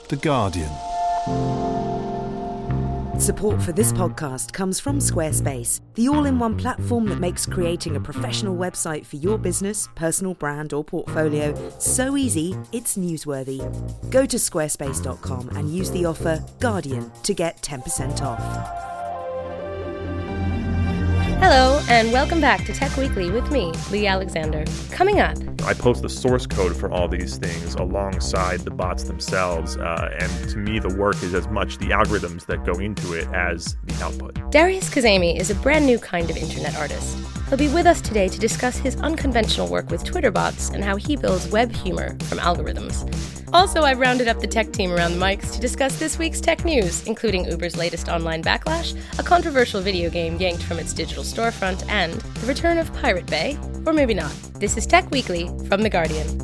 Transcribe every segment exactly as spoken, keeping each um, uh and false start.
The Guardian. Support for this podcast comes from Squarespace, the all-in-one platform that makes creating a professional website for your business, personal brand or portfolio so easy it's newsworthy. Go to squarespace dot com and use the offer Guardian to get ten percent off. Hello, and welcome back to Tech Weekly with me, Lee Alexander. Coming up, I post the source code for all these things alongside the bots themselves, uh, and to me the work is as much the algorithms that go into it as the output. Darius Kazemi is a brand new kind of internet artist. He'll be with us today to discuss his unconventional work with Twitter bots and how he builds web humor from algorithms. Also, I've rounded up the tech team around the mics to discuss this week's tech news, including Uber's latest online backlash, a controversial video game yanked from its digital storefront, and the return of Pirate Bay, or maybe not. This is Tech Weekly from The Guardian.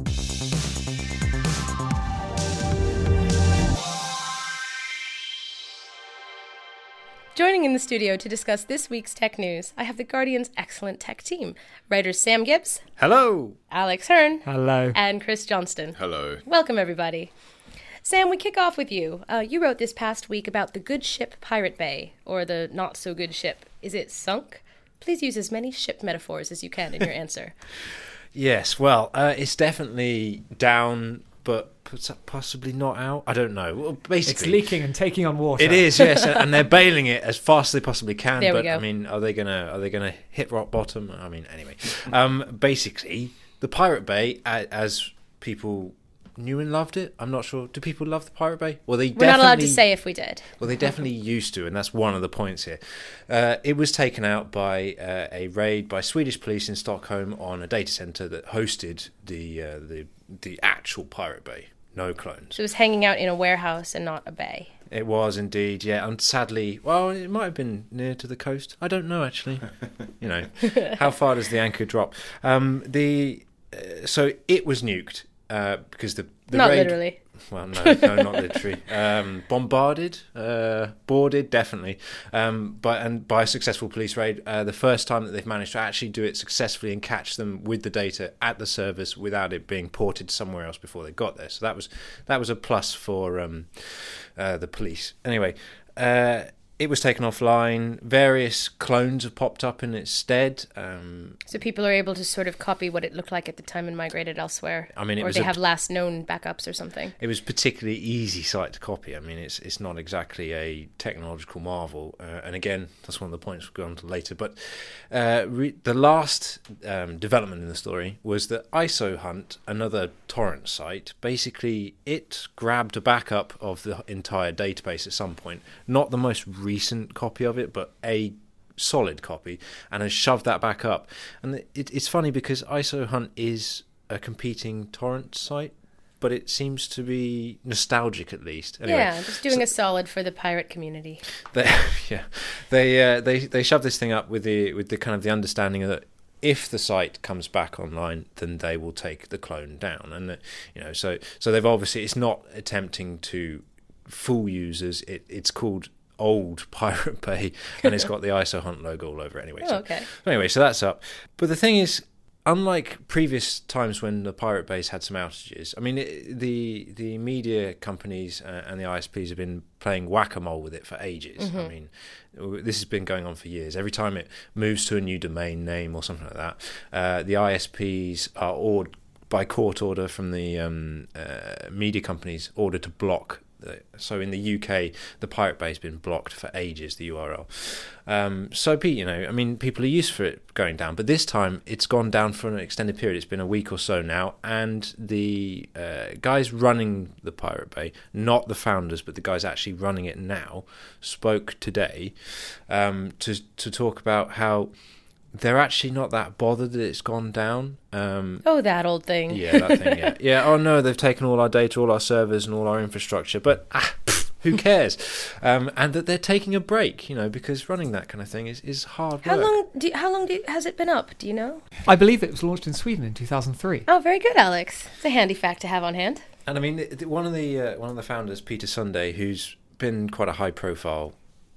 Joining in the studio to discuss this week's tech news, I have The Guardian's excellent tech team. Writers Sam Gibbs. Hello. Alex Hearn. Hello. And Chris Johnston. Hello. Welcome, everybody. Sam, we kick off with you. Uh, you wrote this past week about the good ship Pirate Bay, or the not-so-good ship. Is it sunk? Please use as many ship metaphors as you can in your answer. Yes, well, uh, it's definitely down, but possibly not out. I don't know. Well, basically, it's leaking and taking on water. It is, yes, and they're bailing it as fast as they possibly can. There we but go. I mean, are they gonna are they gonna hit rock bottom? I mean, anyway, um, basically, the Pirate Bay, as people knew and loved it. I'm not sure. Do people love the Pirate Bay? Well, they We're definitely, not allowed to say if we did. Well, they definitely used to, and that's one of the points here. Uh, it was taken out by uh, a raid by Swedish police in Stockholm on a data center that hosted the uh, the the actual Pirate Bay. No clones. So it was hanging out in a warehouse and not a bay. It was indeed, yeah. And sadly, well, it might have been near to the coast. I don't know, actually. You know, how far does the anchor drop? Um, the uh, so it was nuked uh, because the, the not raid, literally. Well, no, no, not literally. Um, bombarded, uh, boarded, definitely. Um, but and by a successful police raid, uh, the first time that they've managed to actually do it successfully and catch them with the data at the servers without it being ported somewhere else before they got there. So that was that was a plus for um, uh, the police. Anyway. Uh, It was taken offline. Various clones have popped up in its stead. Um, so people are able to sort of copy what it looked like at the time and migrate it elsewhere. I mean, it or was they a, have last known backups or something. It was particularly easy site to copy. I mean, it's it's not exactly a technological marvel. Uh, and again, that's one of the points we'll go on to later. But uh, re- the last um, development in the story was that ISOHunt, another torrent site, basically it grabbed a backup of the entire database at some point. Not the most recent copy of it, but a solid copy, and has shoved that back up. And it, it's funny because ISOHunt is a competing torrent site, but it seems to be nostalgic at least. Anyway, yeah, just doing so, a solid for the pirate community. They, yeah, they uh, they they shoved this thing up with the with the kind of the understanding that if the site comes back online, then they will take the clone down, and uh, you know, so so they've obviously it's not attempting to fool users. It it's called Old Pirate Bay, and it's got the ISOHunt logo all over it anyway. Oh, so, okay. Anyway, so that's up. But the thing is, unlike previous times when the Pirate Bay's had some outages, I mean, it, the the media companies uh, and the I S Ps have been playing whack-a-mole with it for ages. Mm-hmm. I mean, this has been going on for years. Every time it moves to a new domain name or something like that, uh, the I S Ps are ordered by court order from the um, uh, media companies ordered to block. So in the U K, the Pirate Bay has been blocked for ages, the U R L. Um, so, you know, I mean, people are used for it going down. But this time, it's gone down for an extended period. It's been a week or so now. And the uh, guys running the Pirate Bay, not the founders, but the guys actually running it now, spoke today um, to to talk about how they're actually not that bothered that it's gone down. Um, oh, that old thing. Yeah, that thing, yeah. Yeah, oh no, they've taken all our data, all our servers and all our infrastructure, but ah, pff, who cares? Um, and that they're taking a break, you know, because running that kind of thing is, is hard How work. long, do you, how long do, has it been up? Do you know? I believe it was launched in Sweden in two thousand three. Oh, very good, Alex. It's a handy fact to have on hand. And I mean, one of the uh, one of the founders, Peter Sunday, who's been quite a high-profile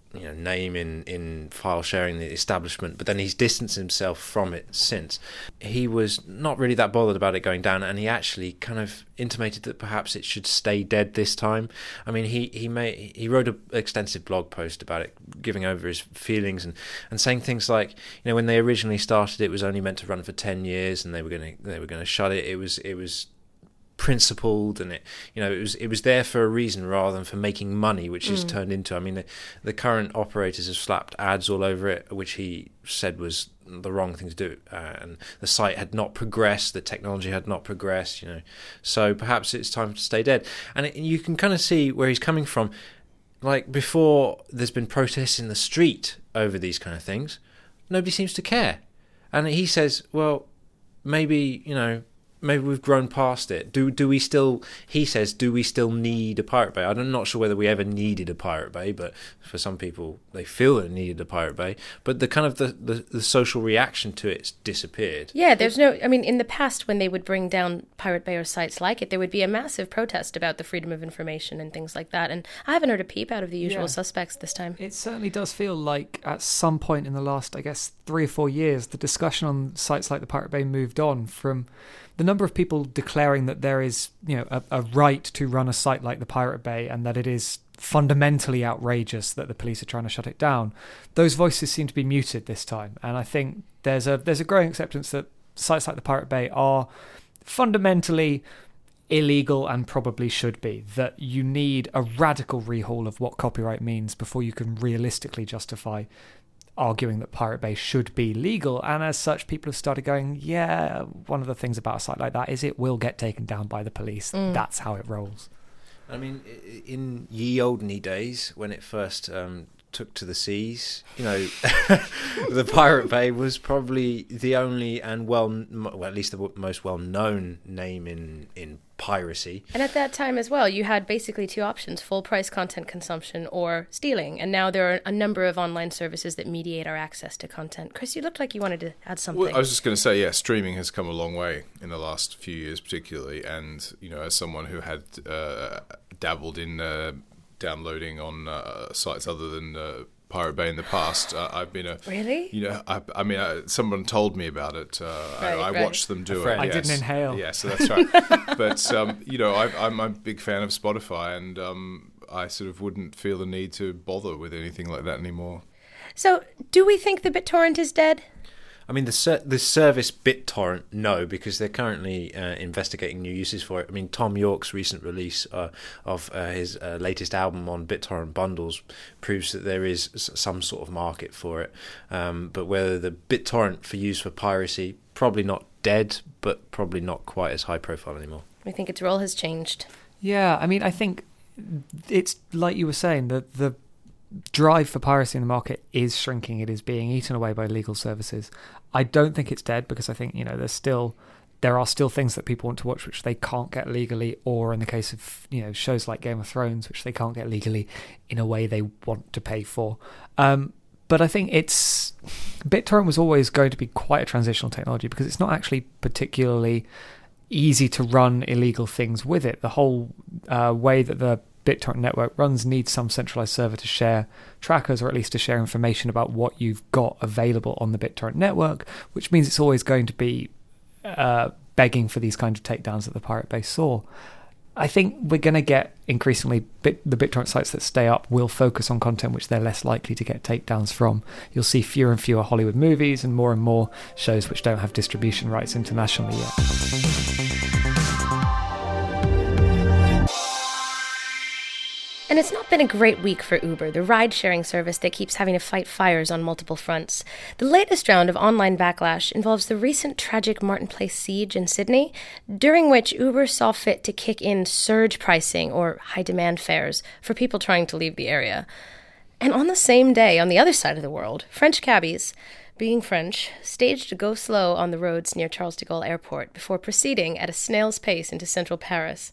you know, name in, in file sharing, the establishment, but then he's distanced himself from it since. He was not really that bothered about it going down, and he actually kind of intimated that perhaps it should stay dead this time. I mean, he he made, he wrote an extensive blog post about it, giving over his feelings and, and saying things like, you know, when they originally started, it was only meant to run for ten years, and they were going to they were going to shut it. It was it was. principled, and it you know it was it was there for a reason rather than for making money, which is mm. turned into. I mean, the, the current operators have slapped ads all over it, which he said was the wrong thing to do, uh, and the site had not progressed, the technology had not progressed, you know. So perhaps it's time to stay dead, and it, you can kind of see where he's coming from. Like, before, there's been protests in the street over these kind of things. Nobody seems to care, and he says, well, maybe you know. Maybe we've grown past it. Do do we still, he says, do we still need a Pirate Bay? I'm not sure whether we ever needed a Pirate Bay, but for some people, they feel that it needed a Pirate Bay. But the kind of the, the, the social reaction to it's disappeared. Yeah, there's no, I mean, in the past, when they would bring down Pirate Bay or sites like it, there would be a massive protest about the freedom of information and things like that. And I haven't heard a peep out of the usual yeah. suspects this time. It certainly does feel like at some point in the last, I guess, three or four years, the discussion on sites like the Pirate Bay moved on from the number of people declaring that there is, you know, a, a right to run a site like the Pirate Bay, and that it is fundamentally outrageous that the police are trying to shut it down. Those voices seem to be muted this time, and I think there's a there's a growing acceptance that sites like the Pirate Bay are fundamentally illegal and probably should be. That you need a radical rehaul of what copyright means before you can realistically justify arguing that Pirate Bay should be legal. And as such, people have started going, yeah, one of the things about a site like that is it will get taken down by the police. Mm. That's how it rolls. I mean, in ye olden days, when it first um, took to the seas, you know, the Pirate Bay was probably the only and well, well at least the most well-known name in, in piracy. And at that time as well, you had basically two options: full price content consumption or stealing. And now there are a number of online services that mediate our access to content. Chris, you looked like you wanted to add something. Well, I was just going to say, yeah, streaming has come a long way in the last few years particularly. And, you know, as someone who had uh, dabbled in uh, downloading on uh, sites other than uh, Pirate Bay in the past, uh, I've been a really, you know, I, I mean, uh, someone told me about it. Uh, right, I, I right. watched them do it. Yes. I didn't inhale. Yeah, so that's right. But um, you know, I, I'm a big fan of Spotify, and um, I sort of wouldn't feel the need to bother with anything like that anymore. So, do we think the BitTorrent is dead? I mean, the ser- the service BitTorrent, no, because they're currently uh, investigating new uses for it. I mean, Tom York's recent release uh, of uh, his uh, latest album on BitTorrent bundles proves that there is s- some sort of market for it. Um, but whether the BitTorrent for use for piracy, probably not dead, but probably not quite as high profile anymore. I think its role has changed. Yeah, I mean, I think it's like you were saying, that the drive for piracy in the market is shrinking. It is being eaten away by legal services. I don't think it's dead, because I think, you know, there's still there are still things that people want to watch which they can't get legally, or in the case of, you know, shows like Game of Thrones, which they can't get legally in a way they want to pay for. Um, but I think it's BitTorrent was always going to be quite a transitional technology, because it's not actually particularly easy to run illegal things with it. The whole uh, way that the BitTorrent network runs needs some centralized server to share trackers, or at least to share information about what you've got available on the BitTorrent network, which means it's always going to be uh, begging for these kind of takedowns that the Pirate Bay saw. I think we're going to get increasingly bit, the BitTorrent sites that stay up will focus on content which they're less likely to get takedowns from. You'll see fewer and fewer Hollywood movies and more and more shows which don't have distribution rights internationally yet. And it's not been a great week for Uber, the ride-sharing service that keeps having to fight fires on multiple fronts. The latest round of online backlash involves the recent tragic Martin Place siege in Sydney, during which Uber saw fit to kick in surge pricing, or high-demand fares, for people trying to leave the area. And on the same day, on the other side of the world, French cabbies, being French, staged a go slow on the roads near Charles de Gaulle Airport before proceeding at a snail's pace into central Paris.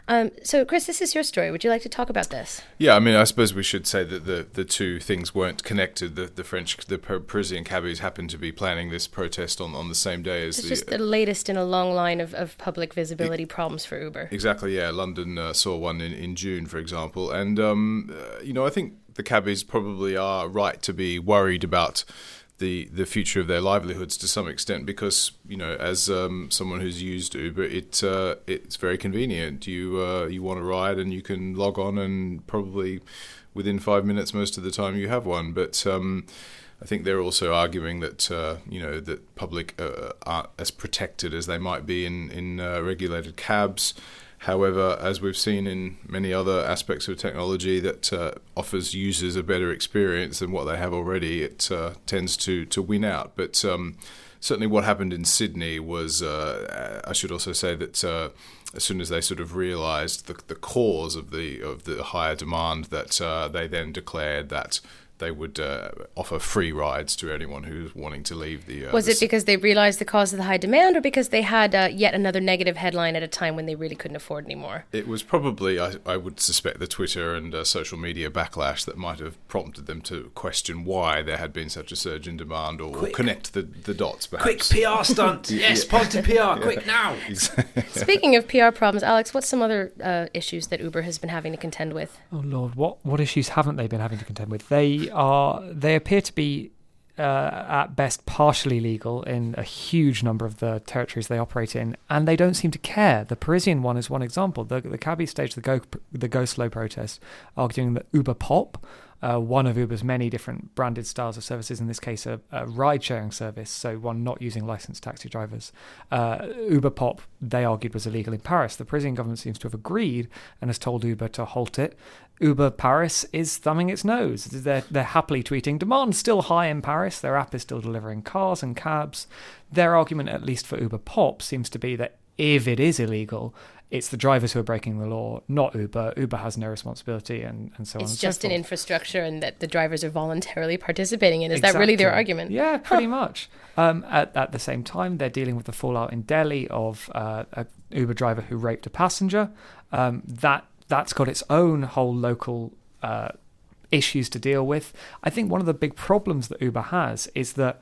Um, so, Chris, this is your story. Would you like to talk about this? Yeah, I mean, I suppose we should say that the, the two things weren't connected. The, the French, the Parisian cabbies happened to be planning this protest on, on the same day as It's the... just the latest in a long line of, of public visibility it, problems for Uber. Exactly, yeah. London uh, saw one in, in June, for example. And, um, uh, you know, I think the cabbies probably are right to be worried about the the future of their livelihoods to some extent, because, you know, as um, someone who's used Uber, it uh, it's very convenient. You uh, you want a ride and you can log on, and probably within five minutes most of the time you have one. But um, I think they're also arguing that uh, you know that public uh, aren't as protected as they might be in in uh, regulated cabs. However, as we've seen in many other aspects of technology that uh, offers users a better experience than what they have already, it uh, tends to, to win out. But um, certainly what happened in Sydney was, uh, I should also say that uh, as soon as they sort of realised the, the cause of the of the higher demand, that uh, they then declared that they would uh, offer free rides to anyone who's wanting to leave the... Uh, was the it because they realised the cause of the high demand, or because they had uh, yet another negative headline at a time when they really couldn't afford anymore? It was probably, I, I would suspect, the Twitter and uh, social media backlash that might have prompted them to question why there had been such a surge in demand, or, or connect the, the dots, perhaps. Quick P R stunt! Yes, positive P R, yeah. quick now! Speaking of P R problems, Alex, what's some other uh, issues that Uber has been having to contend with? Oh, Lord, what, what issues haven't they been having to contend with? They are... They appear to be, uh, at best, partially legal in a huge number of the territories they operate in, and they don't seem to care. The Parisian one is one example. The, the cabbies staged the Go, the Go Slow protest, arguing that Uber Pop, uh, one of Uber's many different branded styles of services, in this case a, a ride-sharing service, so one not using licensed taxi drivers, uh, Uber Pop, they argued, was illegal in Paris. The Parisian government seems to have agreed and has told Uber to halt it. Uber Paris is thumbing its nose. They're, they're happily tweeting, demand's still high in Paris. Their app is still delivering cars and cabs. Their argument, at least for Uber Pop, seems to be that if it is illegal, it's the drivers who are breaking the law, not Uber. Uber has no responsibility, and, and so on and so forth. It's just an infrastructure, and that the drivers are voluntarily participating in. Is Exactly. that really their argument? Yeah, pretty Huh. much. Um, at, at the same time, they're dealing with the fallout in Delhi of uh, a Uber driver who raped a passenger. Um, that That's got its own whole local uh, issues to deal with. I think one of the big problems that Uber has is that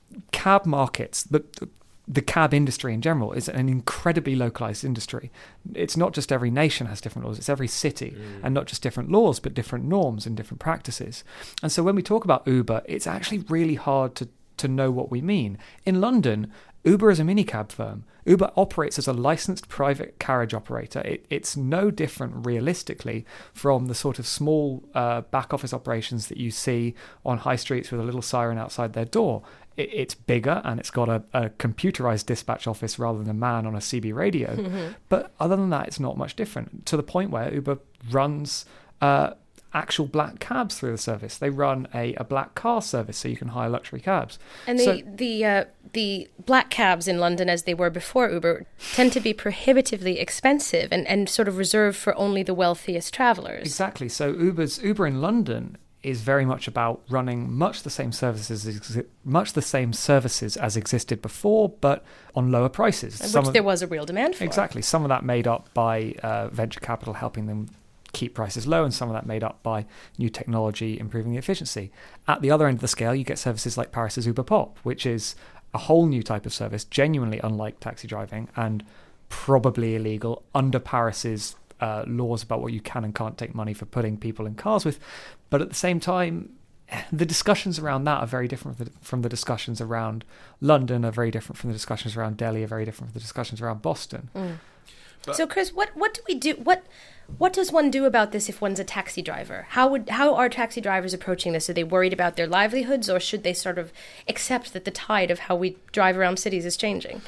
cab markets, the, the cab industry in general, is an incredibly localized industry. It's not just every nation has different laws, it's every city, mm. and not just different laws, but different norms and different practices. And so when we talk about Uber, it's actually really hard to, to know what we mean. In London, Uber is a minicab firm. Uber operates as a licensed private carriage operator. It, it's no different, realistically, from the sort of small uh, back office operations that you see on high streets with a little siren outside their door. It, it's bigger, and it's got a, a computerized dispatch office rather than a man on a C B radio. Mm-hmm. But other than that, it's not much different, to the point where Uber runs Uh, actual black cabs through the service. They run a, a black car service, so you can hire luxury cabs. And the so, the uh, the black cabs in London, as they were before Uber, tend to be prohibitively expensive and, and sort of reserved for only the wealthiest travellers. Exactly. So Uber's Uber in London is very much about running much the same services exi- much the same services as existed before, but on lower prices. Which Some of, there was a real demand for. Exactly. Some of that made up by uh, venture capital helping them keep prices low, and some of that made up by new technology improving the efficiency. At the other end of the scale, you get services like Paris's Uber Pop, which is a whole new type of service, genuinely unlike taxi driving and probably illegal under Paris's uh, laws about what you can and can't take money for putting people in cars with. But at the same time, the discussions around that are very different from the discussions around London, are very different from the discussions around Delhi, are very different from the discussions around Boston. Mm. So, Chris, what, what do we do? What what does one do about this if one's a taxi driver? How would how are taxi drivers approaching this? Are they worried about their livelihoods, or should they sort of accept that the tide of how we drive around cities is changing?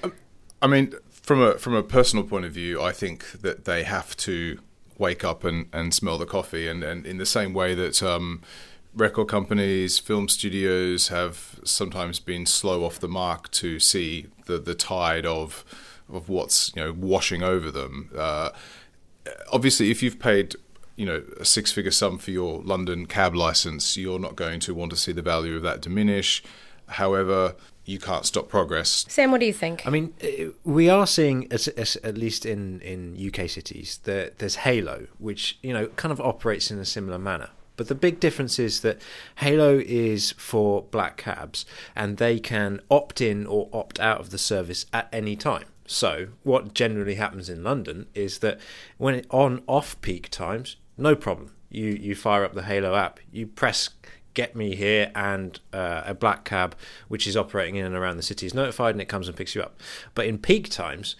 I mean, from a from a personal point of view, I think that they have to wake up and, and smell the coffee, and, and in the same way that um, record companies, film studios have sometimes been slow off the mark to see the, the tide of of what's, you know, washing over them. Uh, obviously, if you've paid, you know, a six-figure sum for your London cab license, you're not going to want to see the value of that diminish. However, you can't stop progress. Sam, what do you think? I mean, we are seeing, as, as, at least in, in U K cities, that there's Halo, which, you know, kind of operates in a similar manner. But the big difference is that Halo is for black cabs, and they can opt in or opt out of the service at any time. So what generally happens in London is that when it, on off-peak times, no problem. You you fire up the Halo app, you press Get Me Here, and uh, a black cab, which is operating in and around the city, is notified, and it comes and picks you up. But in peak times,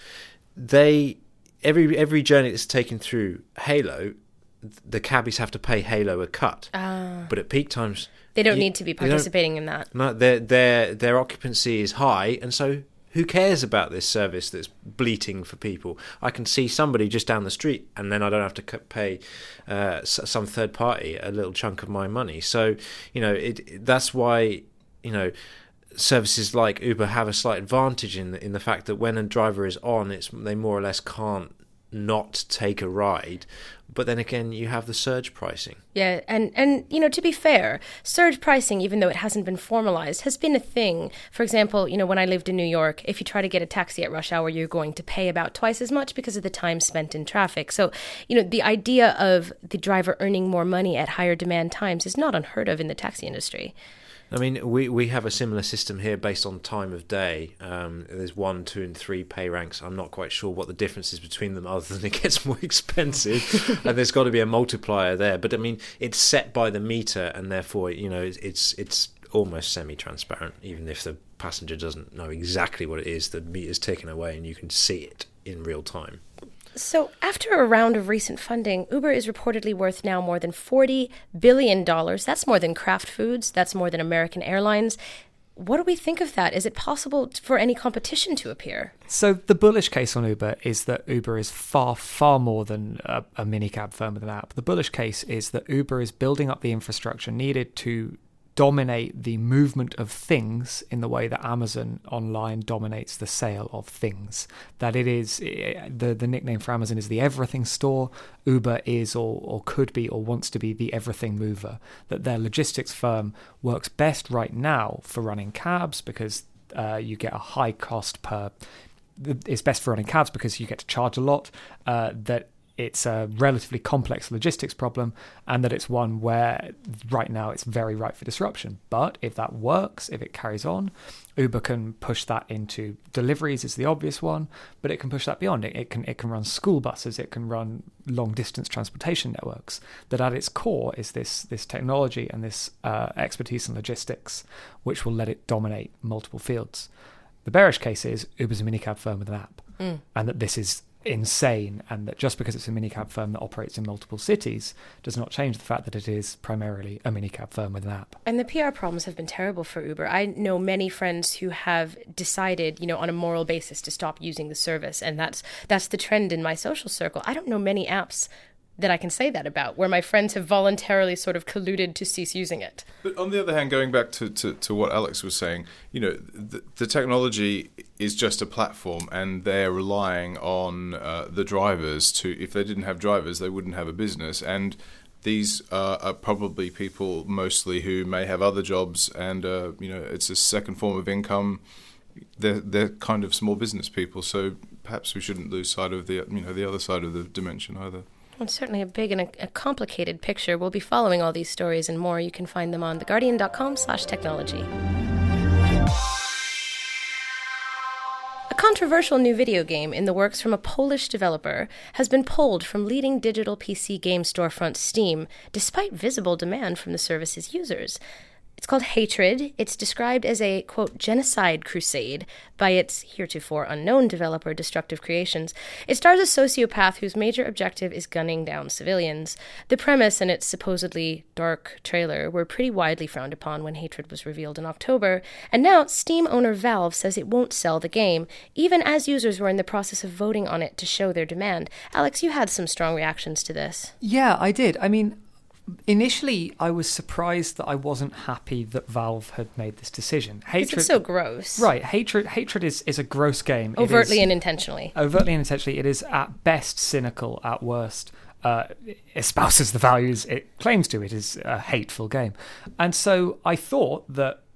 they every every journey that's taken through Halo, the cabbies have to pay Halo a cut. Ah. But at peak times, They don't you, need to be participating in that. No, their their their occupancy is high, and so who cares about this service that's bleating for people? I can see somebody just down the street, and then I don't have to pay uh, some third party a little chunk of my money. So, you know, it that's why, you know, services like Uber have a slight advantage in the, in the fact that when a driver is on, it's they more or less can't not take a ride. But then again, you have the surge pricing. Yeah, and, and you know, to be fair, surge pricing, even though it hasn't been formalized, has been a thing. For example, you know, when I lived in New York, if you try to get a taxi at rush hour, you're going to pay about twice as much because of the time spent in traffic. So, you know, the idea of the driver earning more money at higher demand times is not unheard of in the taxi industry. I mean, we, we have a similar system here based on time of day. Um, there's one, two, and three pay ranks. I'm not quite sure what the difference is between them other than it gets more expensive. And there's got to be a multiplier there. But, I mean, it's set by the meter, and therefore, you know, it's it's almost semi-transparent. Even if the passenger doesn't know exactly what it is, the meter's taken away and you can see it in real time. So after a round of recent funding, Uber is reportedly worth now more than forty billion dollars. That's more than Kraft Foods. That's more than American Airlines. What do we think of that? Is it possible for any competition to appear? So the bullish case on Uber is that Uber is far, far more than a, a minicab firm with an app. The bullish case is that Uber is building up the infrastructure needed to dominate the movement of things in the way that Amazon online dominates the sale of things. That it is, the, the nickname for Amazon is the everything store. Uber is or, or could be or wants to be the everything mover. That their logistics firm works best right now for running cabs because uh, you get a high cost per... It's best for running cabs because you get to charge a lot. Uh, that it's a relatively complex logistics problem, and that it's one where right now it's very ripe for disruption. But if that works, if it carries on, Uber can push that into deliveries is the obvious one, but it can push that beyond. It, it can it can run school buses, it can run long distance transportation networks. That at its core is this this technology and this uh, expertise in logistics, which will let it dominate multiple fields. The bearish case is Uber's a minicab firm with an app, mm. and that this is insane, and that just because it's a minicab firm that operates in multiple cities does not change the fact that it is primarily a minicab firm with an app. And the P R problems have been terrible for Uber. I know many friends who have decided, you know, on a moral basis to stop using the service, and that's that's the trend in my social circle. I don't know many apps that I can say that about, where my friends have voluntarily sort of colluded to cease using it. But on the other hand, going back to, to, to what Alex was saying, you know, the, the technology is just a platform, and they're relying on uh, the drivers to, if they didn't have drivers, they wouldn't have a business. And these uh, are probably people mostly who may have other jobs, and, uh, you know, it's a second form of income. They're, they're kind of small business people, so perhaps we shouldn't lose sight of the, you know, the other side of the dimension either. Well, it's certainly a big and a, a complicated picture. We'll be following all these stories and more. You can find them on theguardian.com slash technology. A controversial new video game in the works from a Polish developer has been pulled from leading digital P C game storefront Steam, despite visible demand from the service's users. It's called Hatred. It's described as a, quote, genocide crusade by its heretofore unknown developer, Destructive Creations. It stars a sociopath whose major objective is gunning down civilians. The premise and its supposedly dark trailer were pretty widely frowned upon when Hatred was revealed in October, and now Steam owner Valve says it won't sell the game, even as users were in the process of voting on it to show their demand. Alex, you had some strong reactions to this. Yeah, I did. I mean, initially, I was surprised that I wasn't happy that Valve had made this decision. Hatred, it's so gross. Right. Hatred Hatred is, is a gross game. Overtly is, and intentionally. Overtly and intentionally. It is at best cynical, at worst uh, espouses the values it claims to. It is a hateful game. And so I thought that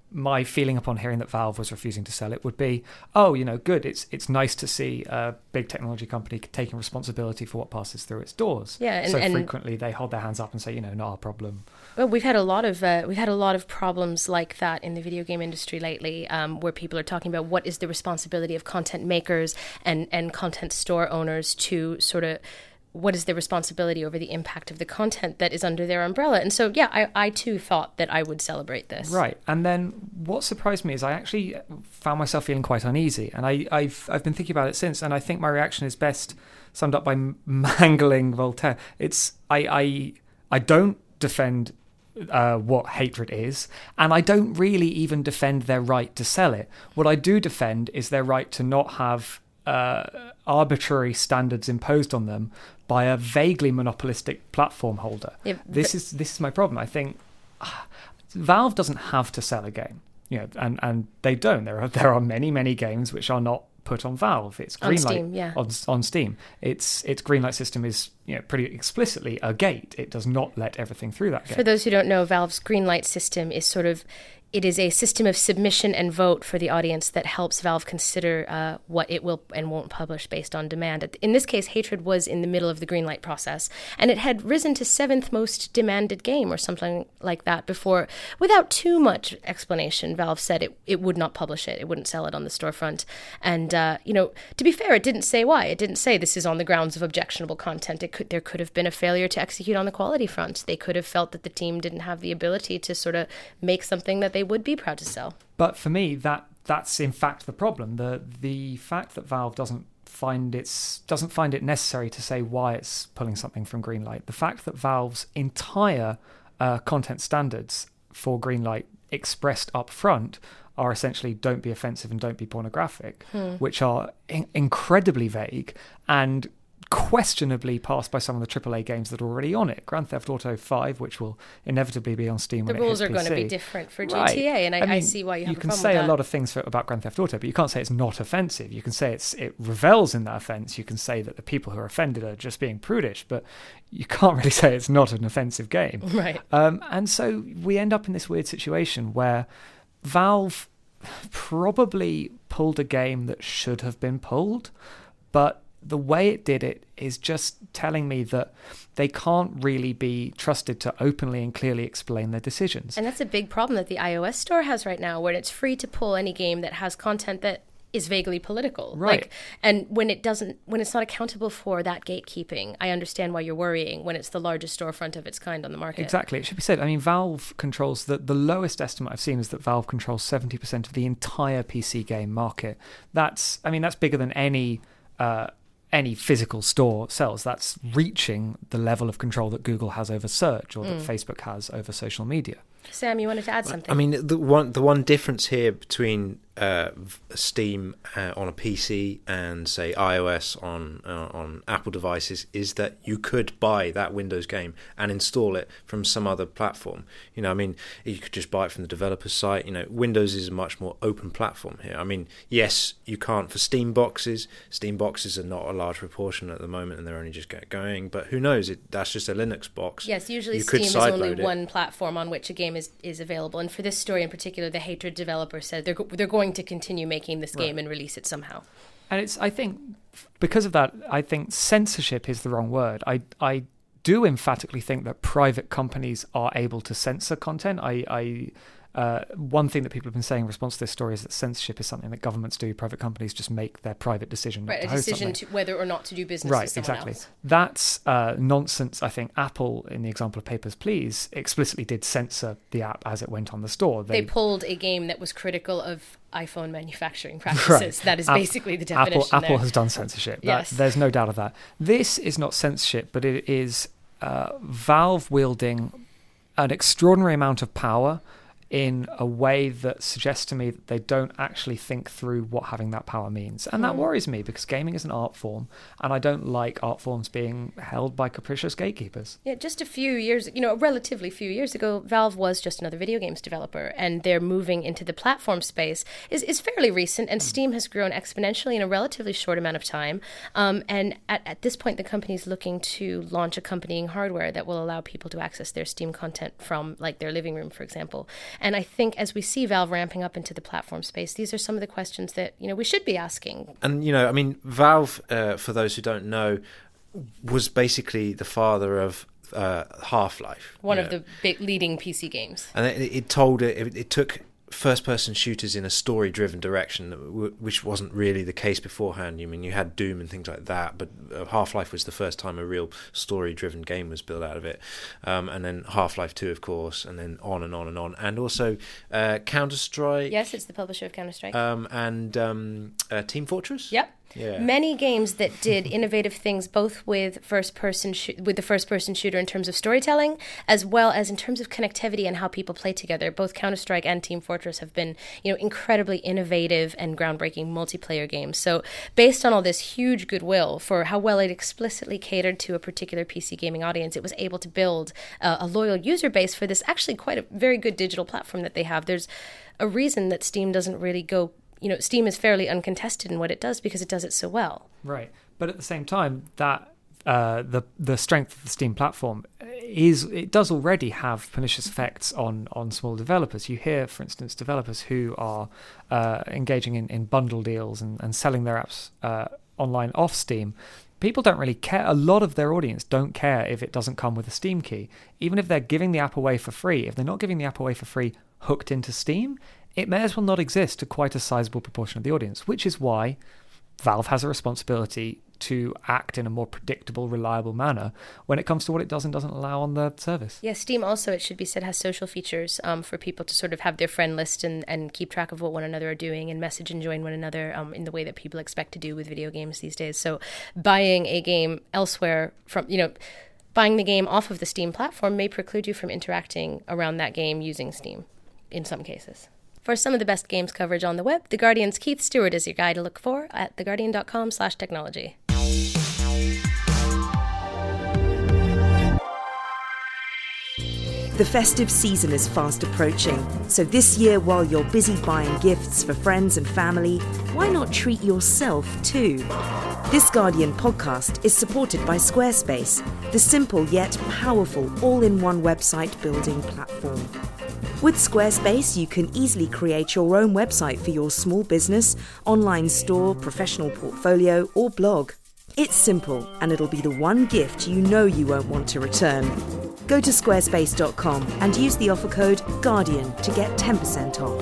my feeling upon hearing that Valve was refusing to sell it would be, oh, you know, good. It's it's nice to see a big technology company taking responsibility for what passes through its doors. Yeah, and, so and frequently they hold their hands up and say, you know, not our problem. Well, we've had a lot of uh, we've had a lot of problems like that in the video game industry lately, um, where people are talking about what is the responsibility of content makers and and content store owners to sort of. What is their responsibility over the impact of the content that is under their umbrella? And so, yeah, I, I too thought that I would celebrate this. Right. And then what surprised me is I actually found myself feeling quite uneasy. And I, I've I've been thinking about it since. And I think my reaction is best summed up by mangling Voltaire. It's I I, I don't defend uh, what Hatred is. And I don't really even defend their right to sell it. What I do defend is their right to not have uh, arbitrary standards imposed on them by a vaguely monopolistic platform holder. Yeah, this is this is my problem. I think uh, Valve doesn't have to sell a game, you know, and, and they don't. There are there are many many games which are not put on Valve. It's Greenlight on Steam. Yeah. On, on Steam. Its its Greenlight system is, you know, pretty explicitly a gate. It does not let everything through that gate. For those who don't know, Valve's Greenlight system is sort of It is a system of submission and vote for the audience that helps Valve consider uh, what it will and won't publish based on demand. In this case, Hatred was in the middle of the Greenlight process, and it had risen to seventh most demanded game or something like that before. Without too much explanation, Valve said it, it would not publish it. It wouldn't sell it on the storefront. And, uh, you know, to be fair, it didn't say why. It didn't say this is on the grounds of objectionable content. It could, there could have been a failure to execute on the quality front. They could have felt that the team didn't have the ability to sort of make something that they would be proud to sell. But for me, that that's in fact the problem. The the fact that Valve doesn't find it's doesn't find it necessary to say why it's pulling something from Greenlight. The fact that Valve's entire uh, content standards for Greenlight expressed up front are essentially don't be offensive and don't be pornographic, hmm. which are in- incredibly vague and questionably passed by some of the triple A games that are already on it. Grand Theft Auto five, which will inevitably be on Steam. The when rules it are hits going P C. to be different for G T A, right. and I, I, mean, I see why you have you a can problem say with a that. lot of things for, about Grand Theft Auto, but you can't say it's not offensive. You can say it's it revels in that offence. You can say that the people who are offended are just being prudish, but you can't really say it's not an offensive game. Right. Um, and so we end up in this weird situation where Valve probably pulled a game that should have been pulled, but the way it did it is just telling me that they can't really be trusted to openly and clearly explain their decisions. And that's a big problem that the iOS store has right now, where it's free to pull any game that has content that is vaguely political. Right. Like, and when it doesn't, when it's not accountable for that gatekeeping, I understand why you're worrying when it's the largest storefront of its kind on the market. Exactly. It should be said. I mean, Valve controls, the, the lowest estimate I've seen is that Valve controls seventy percent of the entire P C game market. That's, I mean, that's bigger than any... Uh, any physical store sells. That's reaching the level of control that Google has over search or that mm. Facebook has over social media. Sam, you wanted to add something? I mean, the one the one difference here between uh, Steam uh, on a P C and, say, iOS on uh, on Apple devices is that you could buy that Windows game and install it from some other platform. You know, I mean, you could just buy it from the developer's site. You know, Windows is a much more open platform here. I mean, yes, you can't for Steam boxes. Steam boxes are not a large proportion at the moment, and they're only just getting going. But who knows? It, that's just a Linux box. Yes, usually you Steam is only it. one platform on which a game is, is available. And for this story in particular, the Hatred developer said they're they're going to continue making this game right. and release it somehow. And it's, I think, because of that, I think censorship is the wrong word. I I do emphatically think that private companies are able to censor content. I, I uh, one thing that people have been saying in response to this story is that censorship is something that governments do. Private companies just make their private decision. Right, not to a host decision something. to whether or not to do business right, with someone exactly. else. That's uh, nonsense. I think Apple, in the example of Papers, Please, explicitly did censor the app as it went on the store. They, they pulled a game that was critical of iPhone manufacturing practices. Right. That is App- basically the definition. Apple, Apple there. has done censorship. Yes. That, there's no doubt of that. This is not censorship, but it is uh, Valve wielding an extraordinary amount of power in a way that suggests to me that they don't actually think through what having that power means. And that worries me because gaming is an art form, and I don't like art forms being held by capricious gatekeepers. Yeah, just a few years, you know, relatively few years ago, Valve was just another video games developer, and their moving into the platform space is, is fairly recent, and Steam has grown exponentially in a relatively short amount of time. Um, and at, at this point, the company is looking to launch accompanying hardware that will allow people to access their Steam content from, like, their living room, for example. And I think as we see Valve ramping up into the platform space, these are some of the questions that, you know, we should be asking. And, you know, I mean, Valve, uh, for those who don't know, was basically the father of uh, Half-Life. One yeah. of the big leading P C games. And it, it told it, it, it took first-person shooters in a story-driven direction, which wasn't really the case beforehand. I mean, you had Doom and things like that, but Half-Life was the first time a real story-driven game was built out of it. Um, and then Half-Life two, of course, and then on and on and on. And also uh, Counter-Strike. Yes, it's the publisher of Counter-Strike. Um, and um, uh, Team Fortress. Yep. Yeah. Many games that did innovative things, both with first-person sh- with the first-person shooter in terms of storytelling, as well as in terms of connectivity and how people play together. Both Counter-Strike and Team Fortress have been, you know, incredibly innovative and groundbreaking multiplayer games. So, based on all this huge goodwill for how well it explicitly catered to a particular P C gaming audience, it was able to build uh, a loyal user base for this actually quite a very good digital platform that they have. There's a reason that Steam doesn't really go. You know, Steam is fairly uncontested in what it does because it does it so well. Right. But at the same time, that uh, the the strength of the Steam platform is it does already have pernicious effects on, on small developers. You hear, for instance, developers who are uh, engaging in, in bundle deals and, and selling their apps uh, online off Steam. People don't really care. A lot of their audience don't care if it doesn't come with a Steam key. Even if they're giving the app away for free, if they're not giving the app away for free hooked into Steam, it may as well not exist to quite a sizable proportion of the audience, which is why Valve has a responsibility to act in a more predictable, reliable manner when it comes to what it does and doesn't allow on the service. Yeah, Steam also, it should be said, has social features um, for people to sort of have their friend list and, and keep track of what one another are doing and message and join one another um, in the way that people expect to do with video games these days. So buying a game elsewhere from, you know, buying the game off of the Steam platform may preclude you from interacting around that game using Steam in some cases. For some of the best games coverage on the web, The Guardian's Keith Stewart is your guy to look for at theguardian.com slash technology. The festive season is fast approaching, so this year, while you're busy buying gifts for friends and family, why not treat yourself too? This Guardian podcast is supported by Squarespace, the simple yet powerful all-in-one website building platform. With Squarespace, you can easily create your own website for your small business, online store, professional portfolio, or blog. It's simple, and it'll be the one gift you know you won't want to return. Go to squarespace dot com and use the offer code GUARDIAN to get ten percent off.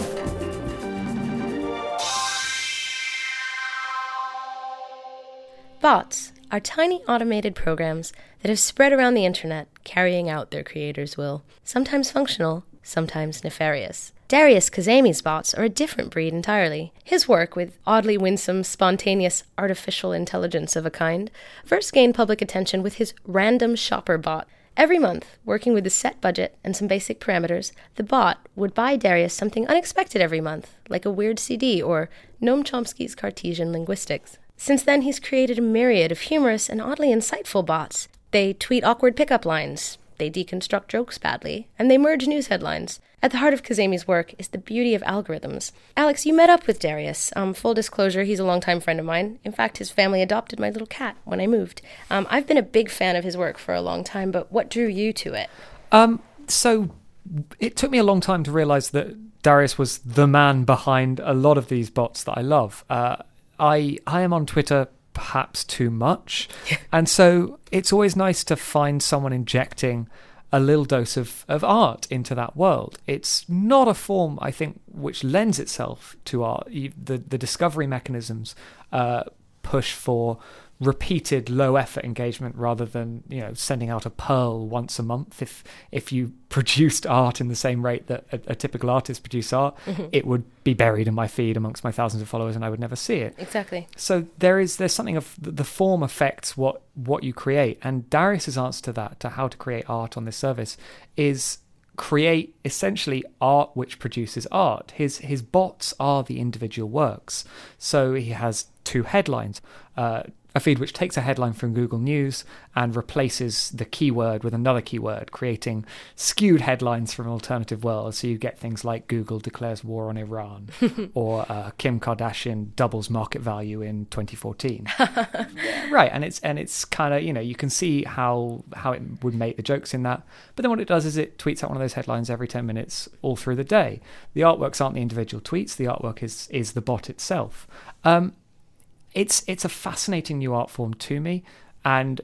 Bots are tiny automated programs that have spread around the internet, carrying out their creators' will, sometimes functional, sometimes nefarious. Darius Kazemi's bots are a different breed entirely. His work with oddly winsome, spontaneous artificial intelligence of a kind first gained public attention with his Random Shopper bot. Every month, working with a set budget and some basic parameters, the bot would buy Darius something unexpected every month, like a weird C D or Noam Chomsky's Cartesian linguistics. Since then, he's created a myriad of humorous and oddly insightful bots. They tweet awkward pickup lines, they deconstruct jokes badly, and they merge news headlines. At the heart of Kazemi's work is the beauty of algorithms. Alex, you met up with Darius. Um, full disclosure, he's a longtime friend of mine. In fact, his family adopted my little cat when I moved. Um, I've been a big fan of his work for a long time, but what drew you to it? Um, so it took me a long time to realize that Darius was the man behind a lot of these bots that I love. Uh, I I am on Twitter perhaps too much, and so it's always nice to find someone injecting a little dose of, of art into that world. It's not a form, I think, which lends itself to art. You, the, the discovery mechanisms uh, push for repeated low-effort engagement rather than, you know, sending out a pearl once a month. If if you produced art in the same rate that a, a typical artist produces art, mm-hmm. it would be buried in my feed amongst my thousands of followers and I would never see it. Exactly. So there is there's something of the form affects what, what you create. And Darius's answer to that, to how to create art on this service, is create essentially art which produces art. His his bots are the individual works. So he has two headlines. Uh, a feed which takes a headline from Google News and replaces the keyword with another keyword, creating skewed headlines from alternative worlds. So you get things like Google declares war on Iran or uh, Kim Kardashian doubles market value in twenty fourteen. Right, and it's and it's kind of, you know, you can see how how it would make the jokes in that. But then what it does is it tweets out one of those headlines every ten minutes all through the day. The artworks aren't the individual tweets. The artwork is is the bot itself. Um, it's it's a fascinating new art form to me, and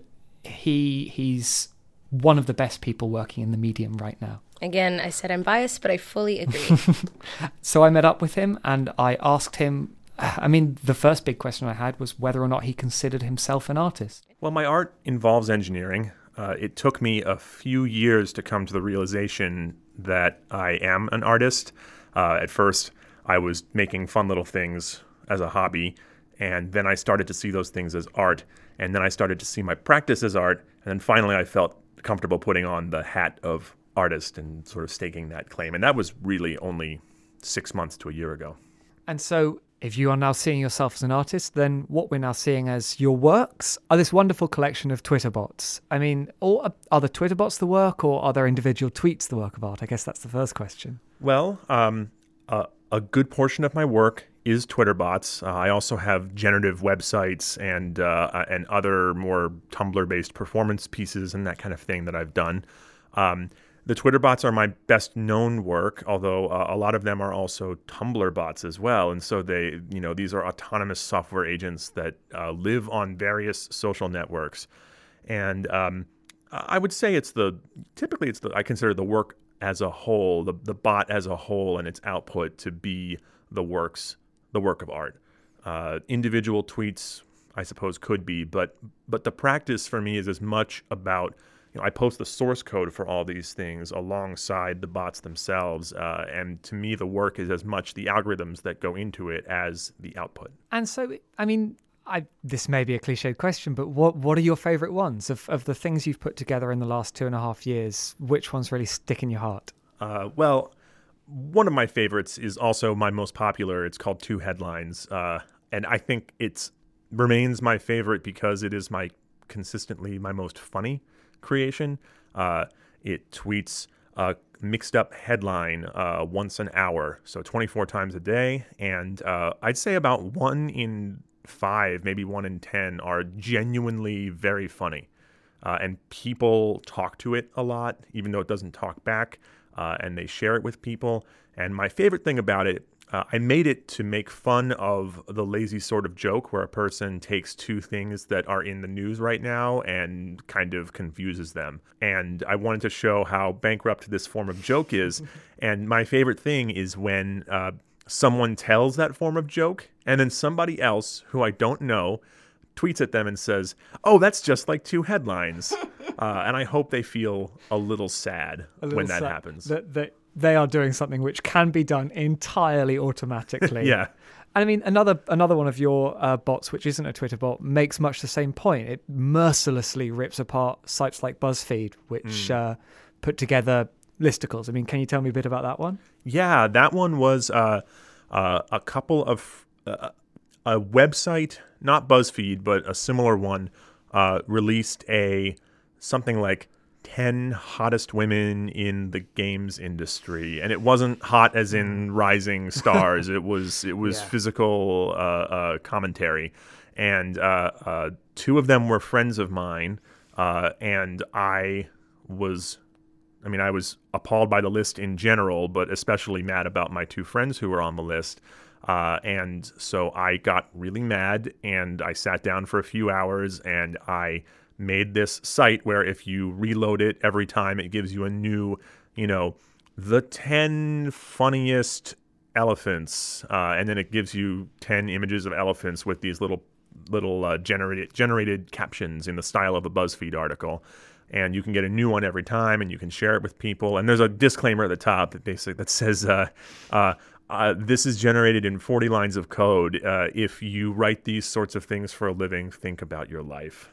he he's one of the best people working in the medium right now. Again, I said I'm biased, but I fully agree. So I met up with him and I asked him, I mean, the first big question I had was whether or not he considered himself an artist. Well, my art involves engineering. Uh, it took me a few years to come to the realization that I am an artist. Uh, at first, I was making fun little things as a hobby, and then I started to see those things as art, and then I started to see my practice as art, and then finally I felt comfortable putting on the hat of artist and sort of staking that claim. And that was really only six months to a year ago. And so if you are now seeing yourself as an artist, then what we're now seeing as your works are this wonderful collection of Twitter bots. I mean, or are the Twitter bots the work, or are there individual tweets the work of art? I guess that's the first question. Well, um, uh, a good portion of my work is Twitter bots. Uh, I also have generative websites and uh, and other more Tumblr-based performance pieces and that kind of thing that I've done. Um, the Twitter bots are my best known work, although uh, a lot of them are also Tumblr bots as well. And so they, you know, these are autonomous software agents that uh, live on various social networks. And um, I would say it's the typically it's the I consider the work as a whole, the the bot as a whole, and its output to be the works. the work of art. Uh, individual tweets, I suppose, could be, but but the practice for me is as much about, you know, I post the source code for all these things alongside the bots themselves, uh, and to me the work is as much the algorithms that go into it as the output. And so, I mean, I this may be a cliched question, but what what are your favorite ones of, of the things you've put together in the last two and a half years? Which ones really stick in your heart? Uh, well, one of my favorites is also my most popular. It's called Two Headlines. Uh, and I think it remains my favorite because it is my consistently my most funny creation. Uh, it tweets a mixed up headline uh, once an hour, so twenty-four times a day. And uh, I'd say about one in five, maybe one in ten are genuinely very funny. Uh, and people talk to it a lot, even though it doesn't talk back. Uh, and they share it with people. And my favorite thing about it, uh, I made it to make fun of the lazy sort of joke where a person takes two things that are in the news right now and kind of confuses them. And I wanted to show how bankrupt this form of joke is. And my favorite thing is when uh, someone tells that form of joke, and then somebody else who I don't know tweets at them and says, "Oh, that's just like two headlines." Uh, and I hope they feel a little sad a little when that sad. happens. That, that they are doing something which can be done entirely automatically. Yeah. And I mean, another another one of your uh, bots, which isn't a Twitter bot, makes much the same point. It mercilessly rips apart sites like BuzzFeed, which mm. uh, put together listicles. I mean, can you tell me a bit about that one? Yeah, that one was uh, uh, a couple of... Uh, a website, not BuzzFeed, but a similar one, uh, released a... something like ten hottest women in the games industry, and it wasn't hot as in rising stars. it was it was yeah. physical uh, uh, commentary, and uh, uh, two of them were friends of mine, uh, and I was, I mean, I was appalled by the list in general, but especially mad about my two friends who were on the list. Uh, and so I got really mad, and I sat down for a few hours, and I made this site where if you reload it every time, it gives you a new, you know, the ten funniest elephants, uh, and then it gives you ten images of elephants with these little little uh, generated generated captions in the style of a BuzzFeed article. And you can get a new one every time, and you can share it with people. And there's a disclaimer at the top that basically that says, uh, uh, uh, "This is generated in forty lines of code. Uh, if you write these sorts of things for a living, think about your life."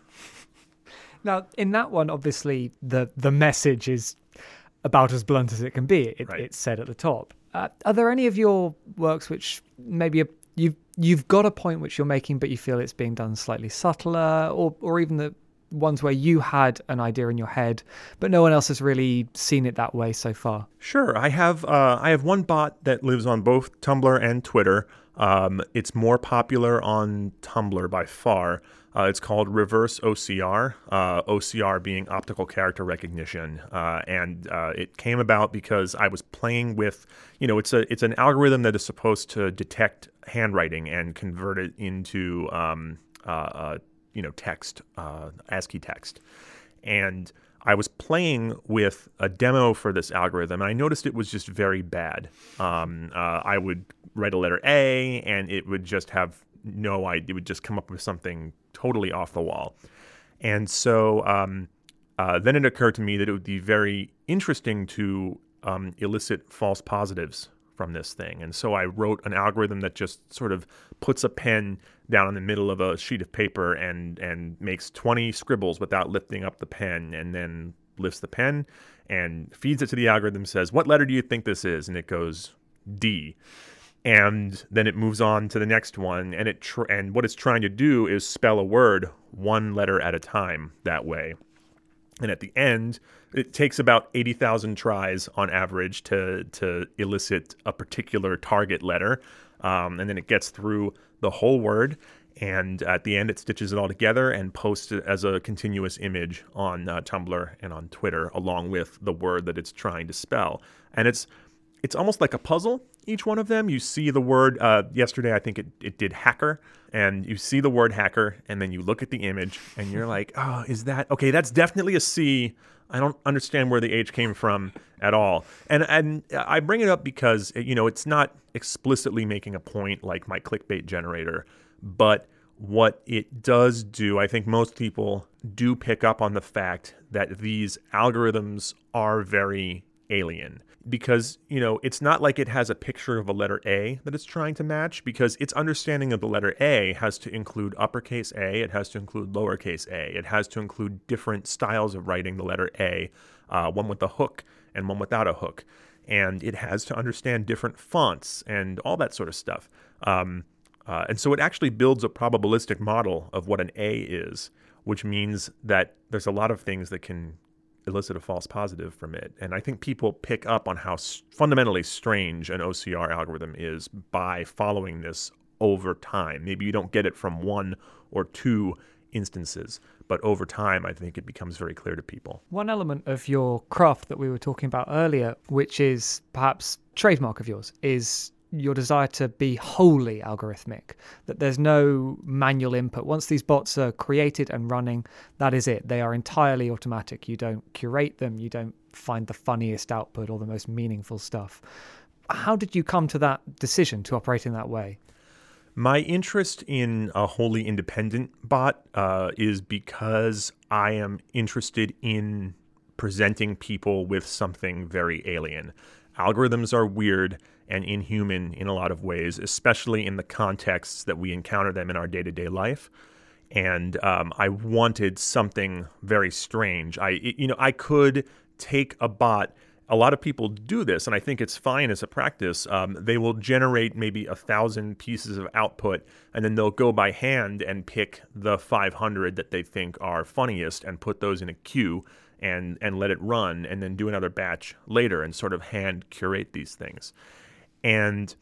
Now, in that one, obviously, the the message is about as blunt as it can be. It, right. It's said at the top. Uh, are there any of your works which maybe are you've you've got a point which you're making, but you feel it's being done slightly subtler, or or even the ones where you had an idea in your head, but no one else has really seen it that way so far? Sure. I have uh, I have one bot that lives on both Tumblr and Twitter. Um, it's more popular on Tumblr by far. Uh, it's called Reverse O C R, uh, O C R being optical character recognition. Uh, and uh, it came about because I was playing with, you know, it's a it's an algorithm that is supposed to detect handwriting and convert it into, um, uh, uh, you know, text, uh, ASCII text. And I was playing with a demo for this algorithm, and I noticed it was just very bad. Um, uh, I would write a letter A, and it would just have no idea. It would just come up with something totally off the wall. And so um, uh, then it occurred to me that it would be very interesting to um, elicit false positives from this thing. And so I wrote an algorithm that just sort of puts a pen down in the middle of a sheet of paper and and makes twenty scribbles without lifting up the pen, and then lifts the pen and feeds it to the algorithm, says, what letter do you think this is? And it goes D. And then it moves on to the next one, and it tr- and what it's trying to do is spell a word one letter at a time that way. And at the end, it takes about eighty thousand tries on average to to elicit a particular target letter. Um, and then it gets through the whole word. And at the end, it stitches it all together and posts it as a continuous image on uh, Tumblr and on Twitter, along with the word that it's trying to spell. And it's it's almost like a puzzle, each one of them. You see the word, uh, yesterday I think it, it did hacker, and you see the word hacker, and then you look at the image, and you're like, oh, is that, okay, that's definitely a C. I don't understand where the H came from at all. And and I bring it up because, you know, it's not explicitly making a point like my clickbait generator, but what it does do, I think most people do pick up on the fact that these algorithms are very alien. Because, you know, it's not like it has a picture of a letter A that it's trying to match, because its understanding of the letter A has to include uppercase A, it has to include lowercase a, it has to include different styles of writing the letter A, uh, one with a hook and one without a hook. And it has to understand different fonts and all that sort of stuff. Um, uh, and so it actually builds a probabilistic model of what an A is, which means that there's a lot of things that can elicit a false positive from it. And I think people pick up on how fundamentally strange an O C R algorithm is by following this over time. Maybe you don't get it from one or two instances, but over time, I think it becomes very clear to people. One element of your craft that we were talking about earlier, which is perhaps trademark of yours, is your desire to be wholly algorithmic, that there's no manual input. Once these bots are created and running, that is it. They are entirely automatic. You don't curate them. You don't find the funniest output or the most meaningful stuff. How did you come to that decision to operate in that way? My interest in a wholly independent bot uh, is because I am interested in presenting people with something very alien. Algorithms are weird and inhuman in a lot of ways, especially in the contexts that we encounter them in our day-to-day life. And um, I wanted something very strange. I, you know, I could take a bot. A lot of people do this, and I think it's fine as a practice. Um, they will generate maybe a thousand pieces of output, and then they'll go by hand and pick the five hundred that they think are funniest and put those in a queue and and let it run, and then do another batch later and sort of hand curate these things. And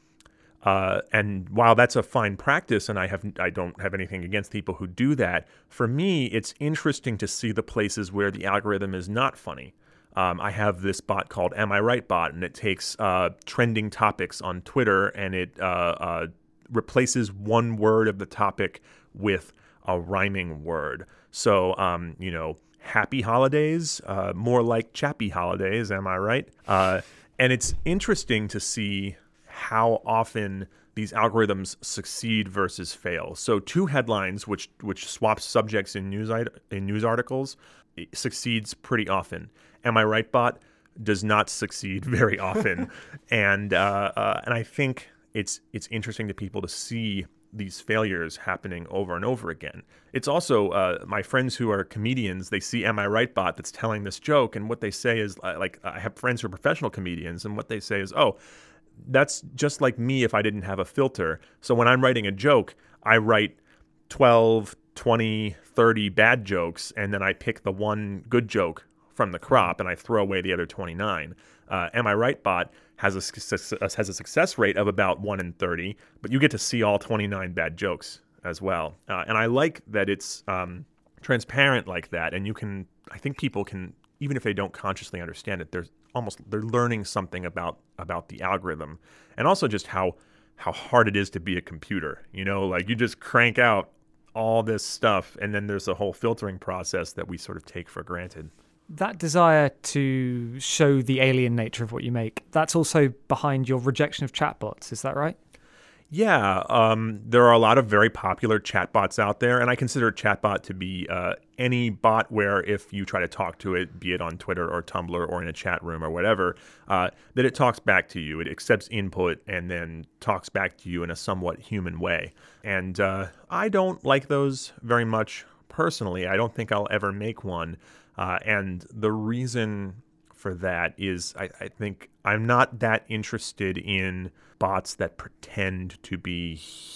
uh, and while that's a fine practice, and I have I don't have anything against people who do that, for me it's interesting to see the places where the algorithm is not funny. Um, I have this bot called Am I Right Bot, and it takes uh, trending topics on Twitter, and it uh, uh, replaces one word of the topic with a rhyming word. So, um, you know, happy holidays, uh, more like chappy holidays, am I right? Uh, and it's interesting to see how often these algorithms succeed versus fail. So two headlines, which which swaps subjects in news in news articles, succeeds pretty often. Am I Right Bot does not succeed very often, and uh, uh, and I think it's it's interesting to people to see these failures happening over and over again. It's also uh, my friends who are comedians, they see Am I Right Bot that's telling this joke, and what they say is, like, I have friends who are professional comedians, and what they say is, oh, that's just like me if I didn't have a filter. So when I'm writing a joke, I write twelve, twenty, thirty bad jokes, and then I pick the one good joke from the crop, and I throw away the other twenty-nine. Uh, Am I Right Bot has a success, has a success rate of about one in thirty, but you get to see all twenty-nine bad jokes as well. Uh, and I like that it's um, transparent like that, and you can, I think people can, even if they don't consciously understand it, they're almost, they're learning something about, about the algorithm, and also just how, how hard it is to be a computer. You know, like you just crank out all this stuff, and then there's a whole filtering process that we sort of take for granted. That desire to show the alien nature of what you make, that's also behind your rejection of chatbots, is that right? Yeah, um, there are a lot of very popular chatbots out there, and I consider a chatbot to be uh, any bot where if you try to talk to it, be it on Twitter or Tumblr or in a chat room or whatever, uh, that it talks back to you. It accepts input and then talks back to you in a somewhat human way. And uh, I don't like those very much personally. I don't think I'll ever make one. Uh, and the reason for that is I, I think I'm not that interested in bots that pretend to be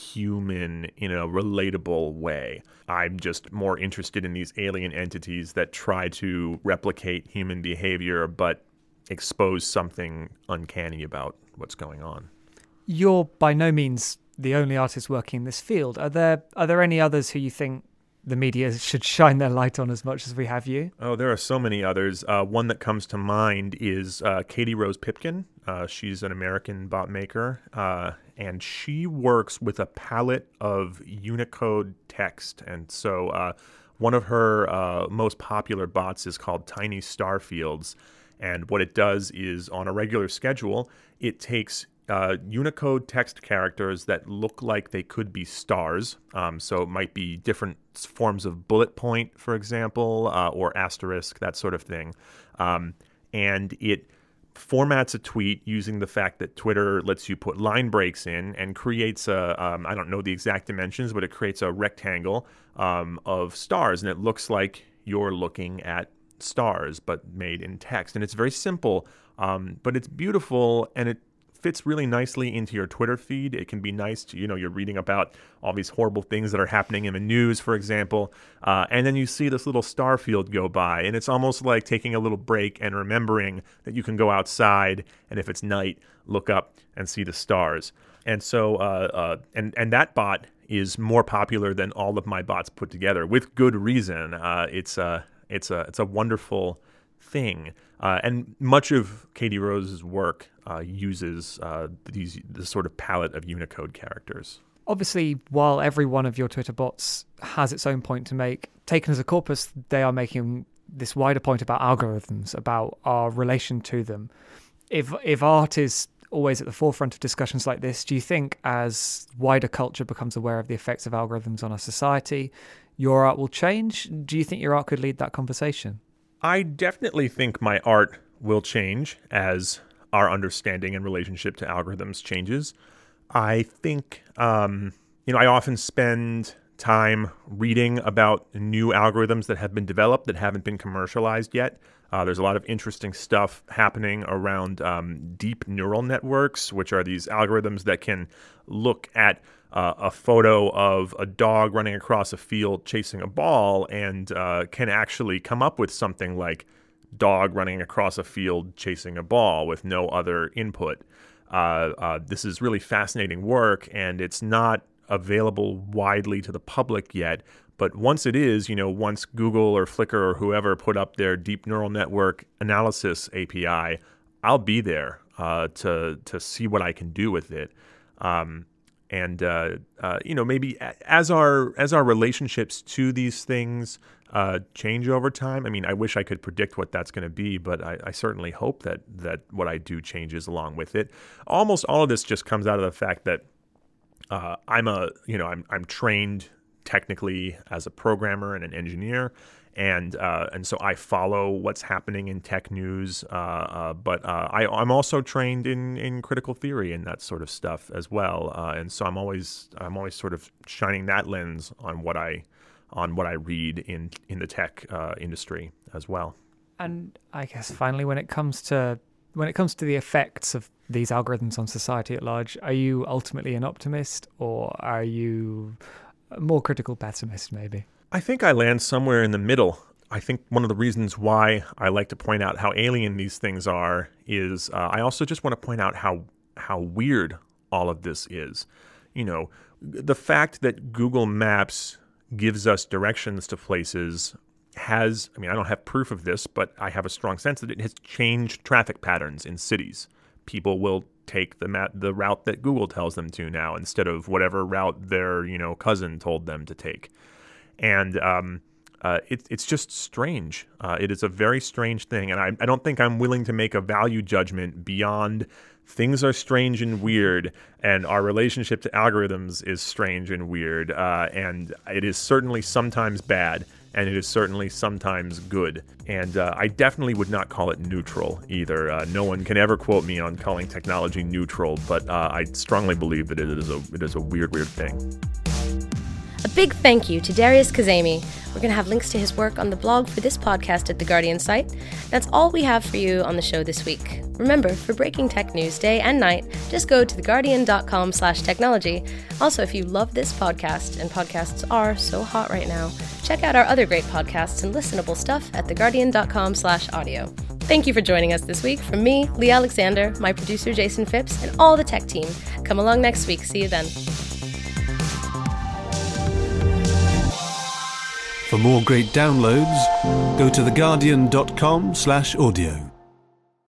human in a relatable way. I'm just more interested in these alien entities that try to replicate human behavior but expose something uncanny about what's going on. You're by no means the only artist working in this field. Are there are there any others who you think the media should shine their light on as much as we have you? Oh, there are so many others. Uh, one that comes to mind is uh, Katie Rose Pipkin. Uh, she's an American bot maker, uh, and she works with a palette of Unicode text. And so uh, one of her uh, most popular bots is called Tiny Starfields. And what it does is, on a regular schedule, it takes Uh, Unicode text characters that look like they could be stars. Um, so it might be different forms of bullet point, for example, uh, or asterisk, that sort of thing. Um, and it formats a tweet using the fact that Twitter lets you put line breaks in and creates a, um, I don't know the exact dimensions, but it creates a rectangle um, of stars. And it looks like you're looking at stars, but made in text. And it's very simple, um, but it's beautiful, and it fits really nicely into your Twitter feed. It can be nice to, you know, you're reading about all these horrible things that are happening in the news, for example, uh, and then you see this little star field go by, and it's almost like taking a little break and remembering that you can go outside, and if it's night, look up and see the stars. And so, uh, uh, and and that bot is more popular than all of my bots put together, with good reason. Uh, it's a it's a it's a wonderful thing, uh, and much of Katie Rose's work uh, uses uh, these this sort of palette of Unicode characters. Obviously, while every one of your Twitter bots has its own point to make, taken as a corpus, they are making this wider point about algorithms, about our relation to them. If if art is always at the forefront of discussions like this, do you think as wider culture becomes aware of the effects of algorithms on our society, your art will change? Do you think your art could lead that conversation? I definitely think my art will change as our understanding and relationship to algorithms changes. I think, um, you know, I often spend time reading about new algorithms that have been developed that haven't been commercialized yet. Uh, there's a lot of interesting stuff happening around um, deep neural networks, which are these algorithms that can look at uh, a photo of a dog running across a field chasing a ball and uh, can actually come up with something like dog running across a field chasing a ball with no other input. Uh, uh, this is really fascinating work, and it's not available widely to the public yet. But once it is, you know, once Google or Flickr or whoever put up their deep neural network analysis A P I, I'll be there uh, to to see what I can do with it. Um, and uh, uh, you know, maybe as our as our relationships to these things uh, change over time. I mean, I wish I could predict what that's going to be, but I, I certainly hope that that what I do changes along with it. Almost all of this just comes out of the fact that uh, I'm a you know I'm I'm trained technically as a programmer and an engineer, and uh, and so I follow what's happening in tech news. Uh, uh, but uh, I, I'm also trained in, in critical theory and that sort of stuff as well. Uh, and so I'm always I'm always sort of shining that lens on what I on what I read in in the tech uh, industry as well. And I guess finally, when it comes to when it comes to the effects of these algorithms on society at large, are you ultimately an optimist, or are you a more critical pessimist, maybe? I think I land somewhere in the middle. I think one of the reasons why I like to point out how alien these things are is uh, I also just want to point out how how weird all of this is. You know, the fact that Google Maps gives us directions to places has, I mean, I don't have proof of this, but I have a strong sense that it has changed traffic patterns in cities. People will take the map, the route that Google tells them to now instead of whatever route their, you know, cousin told them to take. And um, uh, it, it's just strange. Uh, it is a very strange thing. And I, I don't think I'm willing to make a value judgment beyond things are strange and weird, and our relationship to algorithms is strange and weird. Uh, and it is certainly sometimes bad, and it is certainly sometimes good. And uh, I definitely would not call it neutral either. Uh, no one can ever quote me on calling technology neutral, but uh, I strongly believe that it is a it is a weird, weird thing. A big thank you to Darius Kazemi. We're going to have links to his work on the blog for this podcast at The Guardian site. That's all we have for you on the show this week. Remember, for breaking tech news day and night, just go to theguardian.com slash technology. Also, if you love this podcast, and podcasts are so hot right now, check out our other great podcasts and listenable stuff at theguardian.com slash audio. Thank you for joining us this week. From me, Lee Alexander, my producer Jason Phipps, and all the tech team. Come along next week. See you then. For more great downloads, go to theguardian.com slash audio.